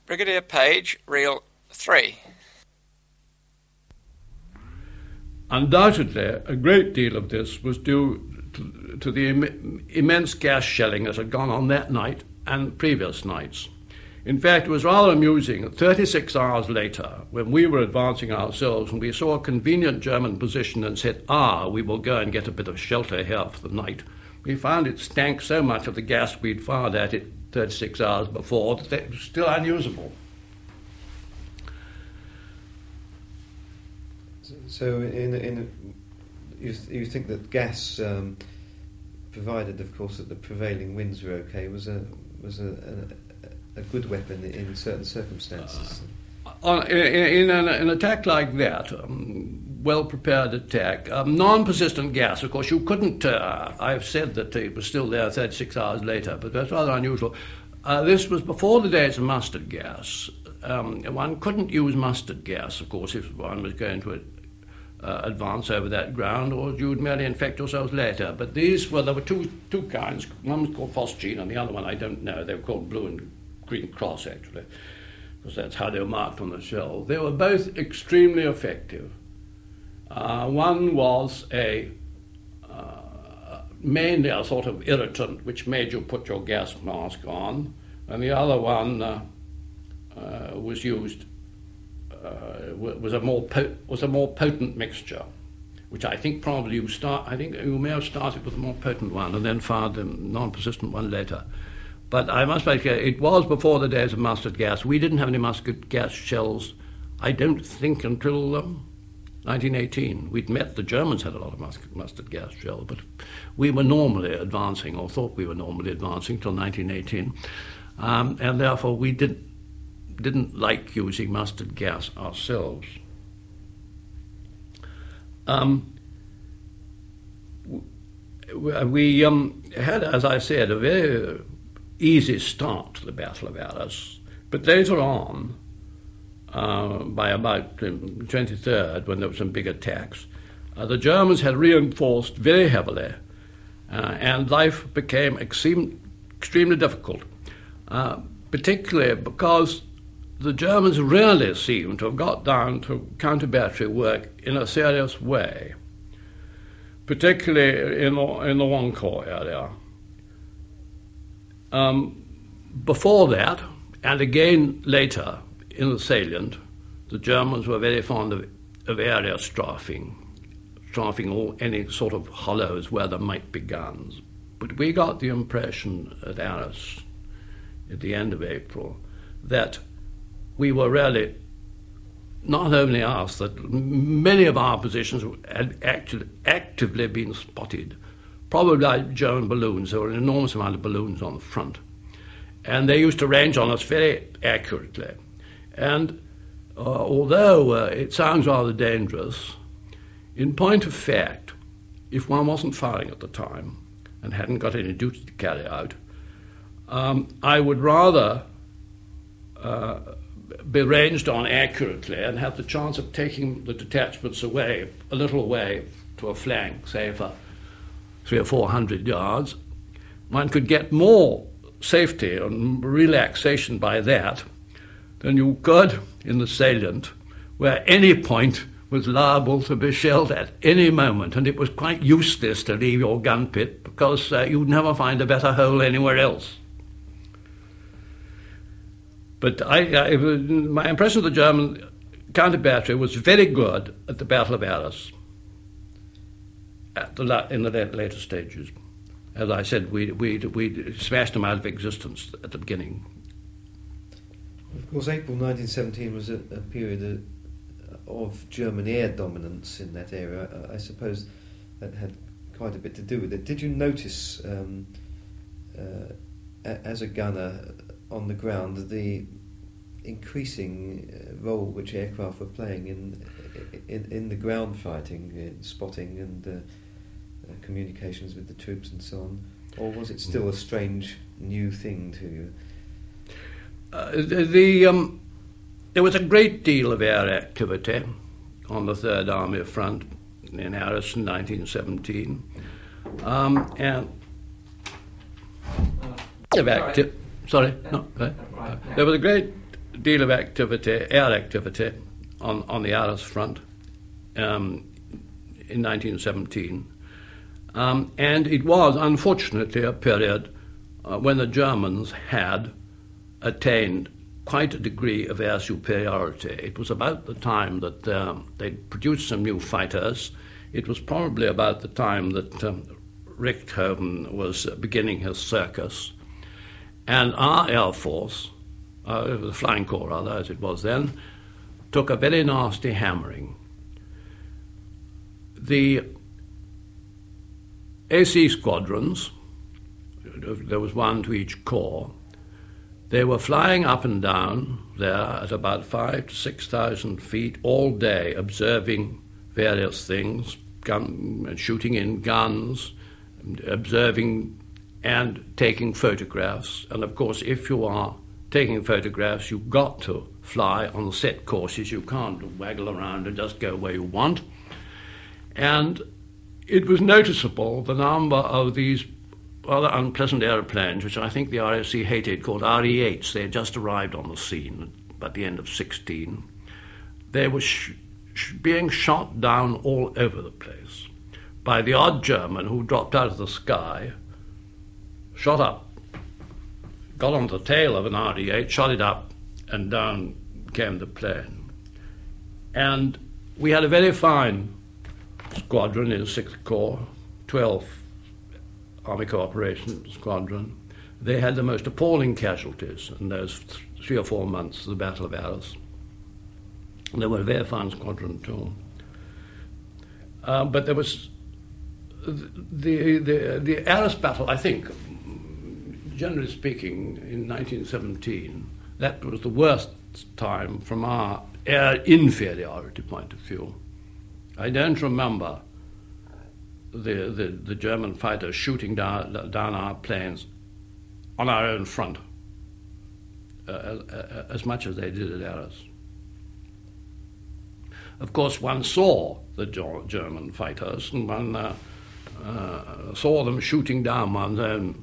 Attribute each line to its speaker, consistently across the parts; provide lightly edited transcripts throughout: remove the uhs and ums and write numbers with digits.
Speaker 1: Brigadier Page, Reel 3.
Speaker 2: Undoubtedly, a great deal of this was due to the immense gas shelling that had gone on that night and previous nights. In fact, it was rather amusing that 36 hours later, when we were advancing ourselves and we saw a convenient German position and said, we will go and get a bit of shelter here for the night, we found it stank so much of the gas we'd fired at it 36 hours before that it was still unusable.
Speaker 3: So you think that gas, provided of course that the prevailing winds were okay, was a good weapon in certain circumstances?
Speaker 2: In an attack like that, well-prepared attack, non-persistent gas, of course, you couldn't, I've said that it was still there 36 hours later, but that's rather unusual. This was before the days of mustard gas. One couldn't use mustard gas, of course, if one was going to advance over that ground, or you would merely infect yourselves later. But there were two kinds. One was called phosgene, and the other one I don't know. They were called blue and green cross, actually, because that's how they were marked on the shell. They were both extremely effective. One was mainly a sort of irritant which made you put your gas mask on, and the other one was used was a more potent mixture, which I think probably you may have started with a more potent one and then found the non-persistent one later. But I must make clear, it was before the days of mustard gas. We didn't have any mustard gas shells, I don't think, until 1918. We'd met the Germans had a lot of mustard gas shells, but we were normally advancing, or thought we were normally advancing, till 1918, and therefore we didn't like using mustard gas ourselves. We had, as I said, a very easy start to the Battle of Arras, but later on, by about the 23rd, when there were some big attacks, the Germans had reinforced very heavily, and life became extremely difficult, particularly because the Germans really seem to have got down to counter-battery work in a serious way, particularly in the Wancourt area. Before that, and again later in the salient, the Germans were very fond of area strafing all any sort of hollows where there might be guns. But we got the impression at Arras at the end of April that we were really, not only us, that many of our positions had actually actively been spotted, probably like German balloons. There were an enormous amount of balloons on the front, and they used to range on us very accurately. And although it sounds rather dangerous, in point of fact, if one wasn't firing at the time and hadn't got any duty to carry out, I would rather be ranged on accurately and have the chance of taking the detachments away, a little way to a flank, say for 300 or 400 yards. One could get more safety and relaxation by that than you could in the salient, where any point was liable to be shelled at any moment, and it was quite useless to leave your gun pit because you'd never find a better hole anywhere else. But my impression of the German counter-battery was very good at the Battle of Arras, in the later stages. As I said, we smashed them out of existence at the beginning.
Speaker 3: Of course, April 1917 was a period of German air dominance in that area. I suppose that had quite a bit to do with it. Did you notice, as a gunner on the ground, the increasing role which aircraft were playing in the ground fighting, in spotting and communications with the troops and so on? Or was it still a strange new thing to you?
Speaker 2: There was a great deal of air activity on the Third Army Front in Arras in 1917, and there was a great deal of activity, air activity, on the Arras front in 1917. And it was, unfortunately, a period when the Germans had attained quite a degree of air superiority. It was about the time that they produced some new fighters. It was probably about the time that Richthofen was beginning his circus. And our Air Force, the Flying Corps rather, as it was then, took a very nasty hammering. The AC squadrons, there was one to each corps, they were flying up and down there at about 5,000 to 6,000 feet all day, observing various things, shooting in guns, observing and taking photographs. And of course, if you are taking photographs, you've got to fly on the set courses. You can't waggle around and just go where you want. And it was noticeable the number of these rather unpleasant aeroplanes, which I think the RAC hated, called RE-8s. They had just arrived on the scene at the end of 16. They were being shot down all over the place by the odd German who dropped out of the sky, shot up, got on the tail of an RE-8, shot it up, and down came the plane. And we had a very fine squadron in the 6th Corps, 12th Army Cooperation Squadron. They had the most appalling casualties in those 3 or 4 months of the Battle of Arras. They were a very fine squadron too. But there was the Arras battle, I think, generally speaking, in 1917, that was the worst time from our air inferiority point of view. I don't remember the German fighters shooting down our planes on our own front as much as they did at Arras. Of course, one saw the German fighters, and one saw them shooting down one's own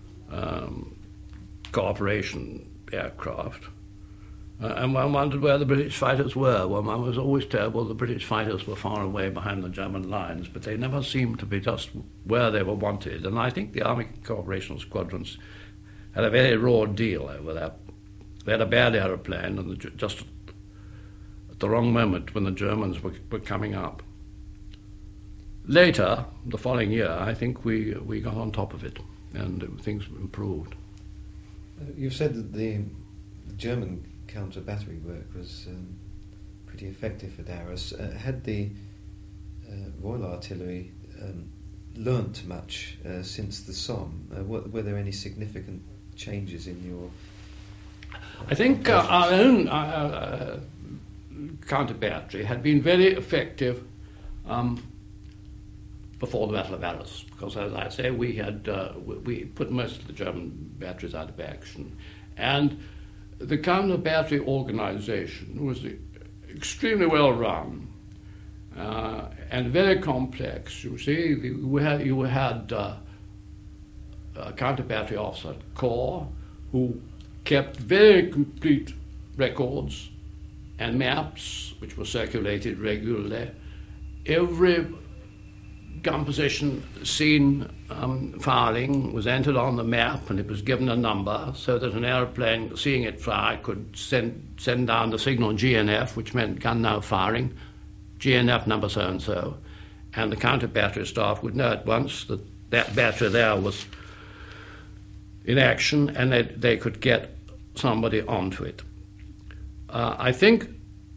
Speaker 2: cooperation aircraft. And one wondered where the British fighters were. Well, one was always told, well, the British fighters were far away behind the German lines, but they never seemed to be just where they were wanted. And I think the Army Cooperation Squadrons had a very raw deal over that. They had a bad aeroplane, and just at the wrong moment when the Germans were coming up. Later, the following year, I think we got on top of it, and things improved.
Speaker 3: You've said that the German counter-battery work was pretty effective at Arras. Had the Royal Artillery learnt much since the Somme? Were there any significant changes in your...
Speaker 2: I think our own counter-battery had been very effective before the Battle of Arras, because, as I say, we put most of the German batteries out of action. And the counter-battery organization was extremely well run and very complex. You see, you had a counter-battery officer corps who kept very complete records and maps, which were circulated regularly. Every gun position seen firing was entered on the map, and it was given a number so that an aeroplane seeing it fly could send down the signal GNF, which meant gun now firing, GNF number so-and-so, and the counter-battery staff would know at once that that battery there was in action, and they could get somebody onto it. I think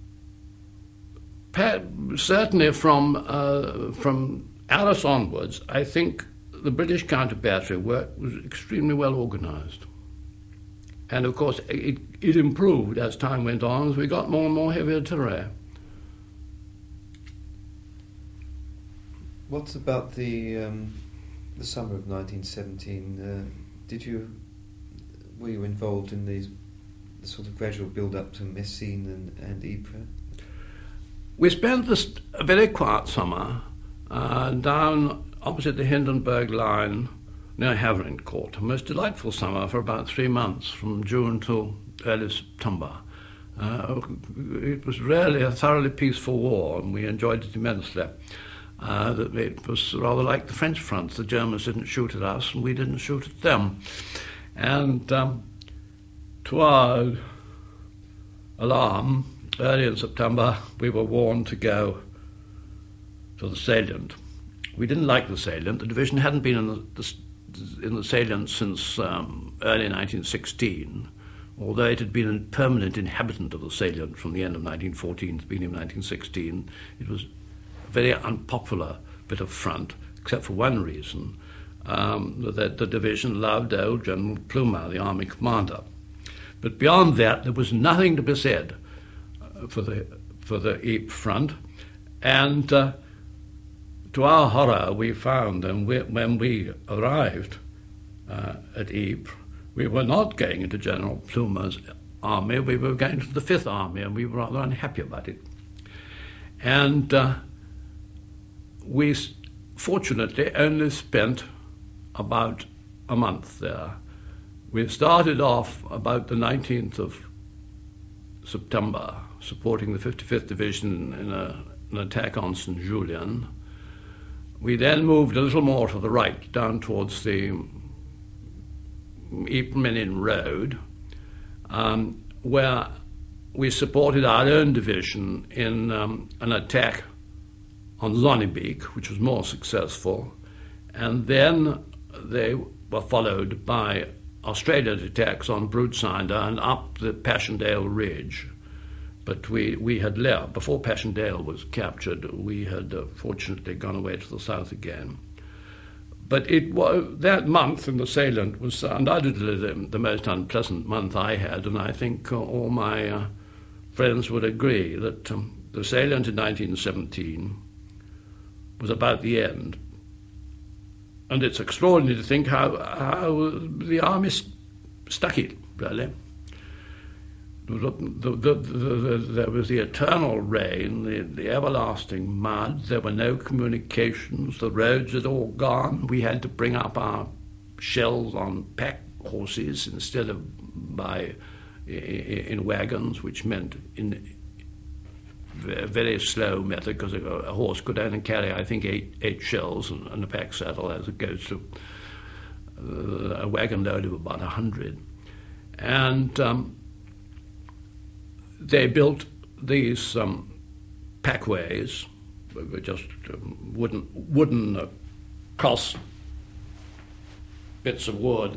Speaker 2: certainly from Arras onwards, I think the British counter-battery work was extremely well organised. And of course, it improved as time went on as we got more and more heavy artillery.
Speaker 3: What about the summer of 1917? Were you involved in the sort of gradual build-up to Messines and Ypres?
Speaker 2: We spent a very quiet summer down opposite the Hindenburg line near Havrincourt. A most delightful summer for about 3 months, from June to early September. It was really a thoroughly peaceful war, and we enjoyed it immensely. That it was rather like the French front. The Germans didn't shoot at us, and we didn't shoot at them. And to our alarm, early in September, we were warned to go to the salient. We didn't like the salient. The division hadn't been in the salient since early 1916, although it had been a permanent inhabitant of the salient from the end of 1914 to the beginning of 1916. It was a very unpopular bit of front, except for one reason, that the division loved old General Plumer, the army commander. But beyond that, there was nothing to be said for the Ypres front. And to our horror, we found, and when we arrived at Ypres, we were not going into General Plumer's army, we were going to the Fifth Army, and we were rather unhappy about it. And we fortunately only spent about a month there. We started off about the 19th of September, supporting the 55th Division in an attack on St. Julien. We then moved a little more to the right, down towards the Ypres-Menin Road, where we supported our own division in an attack on Lonnebeek, which was more successful, and then they were followed by Australia's attacks on Broodsinder and up the Passchendaele Ridge. But we had left. Before Passchendaele was captured, we had fortunately gone away to the south again. But it was, that month in the salient was undoubtedly the most unpleasant month I had, and I think all my friends would agree that the salient in 1917 was about the end. And it's extraordinary to think how the army stuck it, really. There was the eternal rain, the everlasting mud. There were no communications. The roads had all gone. We had to bring up our shells on pack horses instead of in wagons, which meant in a very slow method, because a horse could only carry, I think, eight shells and a pack saddle, as opposed to a wagon load of about 100. And they built these packways, were just wooden cross bits of wood,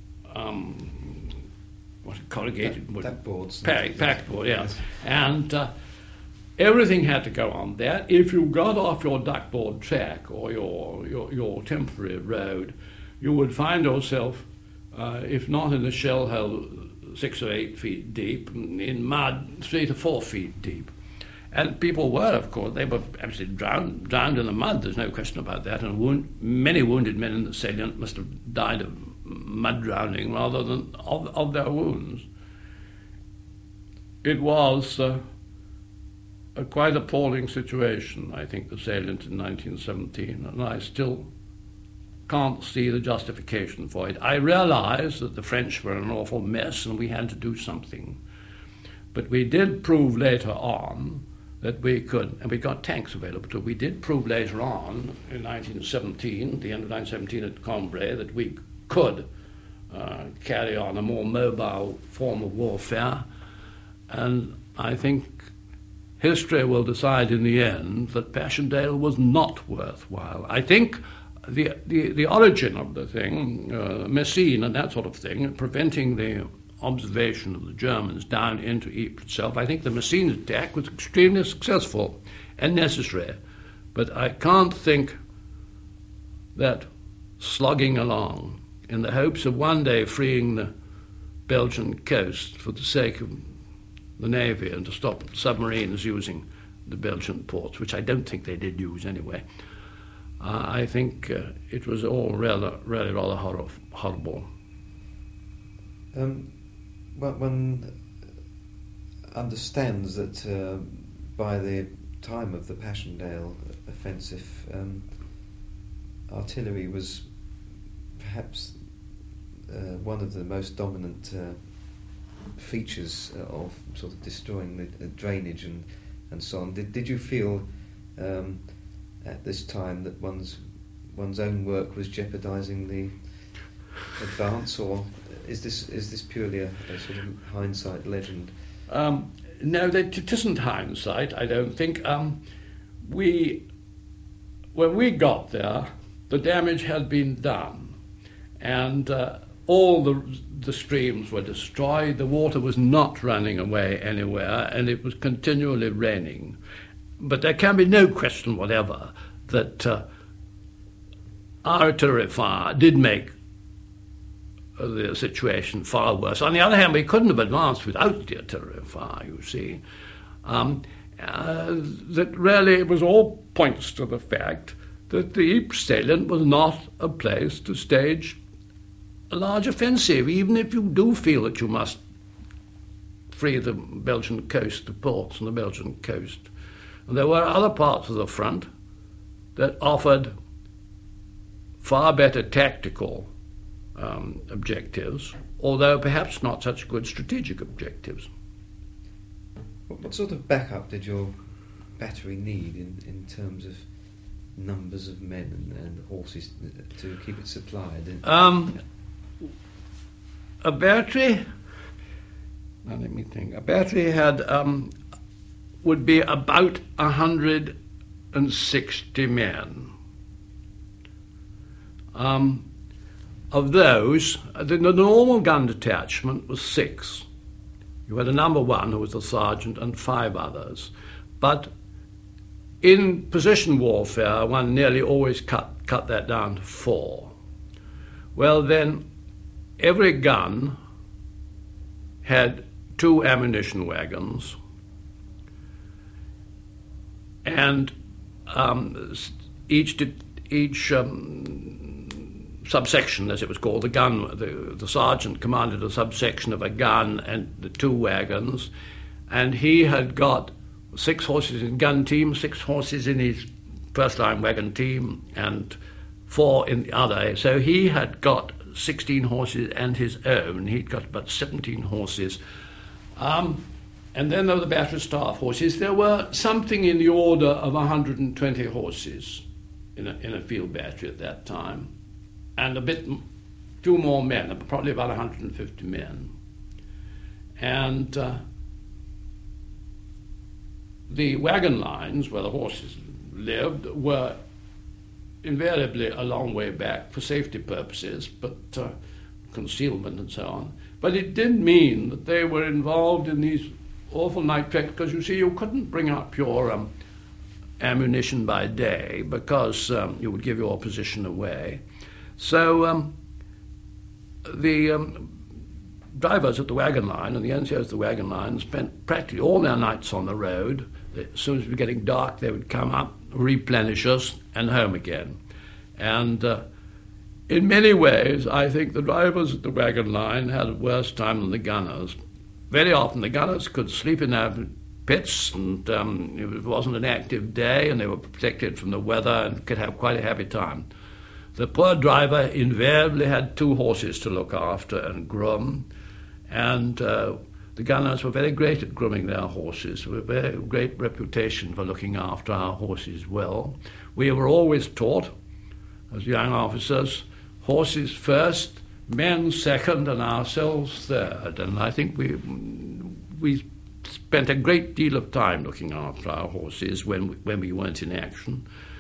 Speaker 2: corrugated wood.
Speaker 3: Packboards.
Speaker 2: Packboard, yeah. And everything had to go on that. If you got off your duckboard track or your temporary road, you would find yourself, if not in a shell hole 6 or 8 feet deep, in mud 3 to 4 feet deep. And people were, of course, they were absolutely drowned in the mud, there's no question about that, and many wounded men in the salient must have died of mud drowning rather than of their wounds. It was a quite appalling situation, I think, the salient in 1917, and I still can't see the justification for it. I realize that the French were an awful mess and we had to do something. But we did prove later on that we could, and we got tanks available too, we did prove later on in 1917, the end of 1917 at Cambrai, that we could carry on a more mobile form of warfare. And I think history will decide in the end that Passchendaele was not worthwhile. I think the origin of the thing, Messines and that sort of thing, preventing the observation of the Germans down into Ypres itself, I think the Messines attack was extremely successful and necessary. But I can't think that slogging along in the hopes of one day freeing the Belgian coast for the sake of the Navy and to stop submarines using the Belgian ports, which I don't think they did use anyway, I think it was all really rather horrible.
Speaker 3: One understands that by the time of the Passchendaele offensive, artillery was perhaps one of the most dominant features of sort of destroying the drainage and so on. Did you feel at this time that one's own work was jeopardising the advance, or is this purely a sort of hindsight legend?
Speaker 2: No, it isn't hindsight, I don't think. When we got there, the damage had been done, and all the streams were destroyed. The water was not running away anywhere, and it was continually raining. But there can be no question whatever that our artillery fire did make the situation far worse. On the other hand, we couldn't have advanced without the artillery fire, you see. That really it was all points to the fact that the Ypres salient was not a place to stage a large offensive, even if you do feel that you must free the Belgian coast, the ports on the Belgian coast. And there were other parts of the front that offered far better tactical objectives, although perhaps not such good strategic objectives.
Speaker 3: What sort of backup did your battery need in terms of numbers of men and horses to keep it supplied?
Speaker 2: A battery, now let me think, a battery had would be about 160 men. Of those, the normal gun detachment was 6. You had a number 1 who was the sergeant and 5 others. But in position warfare, one nearly always cut that down to 4. Well, then every gun had 2 ammunition wagons, and each subsection, as it was called, the sergeant commanded a subsection of a gun and the 2 wagons, and he had got 6 horses in gun team, 6 horses in his first line wagon team, and 4 in the other. So he had got 16 horses and his own. He'd got about 17 horses. And then there were the battery staff horses. There were something in the order of 120 horses in a field battery at that time, and few more men, probably about 150 men. And the wagon lines where the horses lived were invariably a long way back for safety purposes, but concealment and so on. But it did mean that they were involved in these awful night treks, because you see, you couldn't bring up your ammunition by day because you would give your position away. So the drivers at the wagon line and the NCOs at the wagon line spent practically all their nights on the road. As soon as it was getting dark, they would come up, replenish us, and home again. And in many ways, I think the drivers at the wagon line had a worse time than the gunners. Very often the gunners could sleep in their pits, and it wasn't an active day, and they were protected from the weather and could have quite a happy time. The poor driver invariably had 2 horses to look after and groom, and the gunners were very great at grooming their horses, with a very great reputation for looking after our horses well. We were always taught, as young officers, horses first, men second, and ourselves third. And I think we spent a great deal of time looking after our horses when we weren't in action.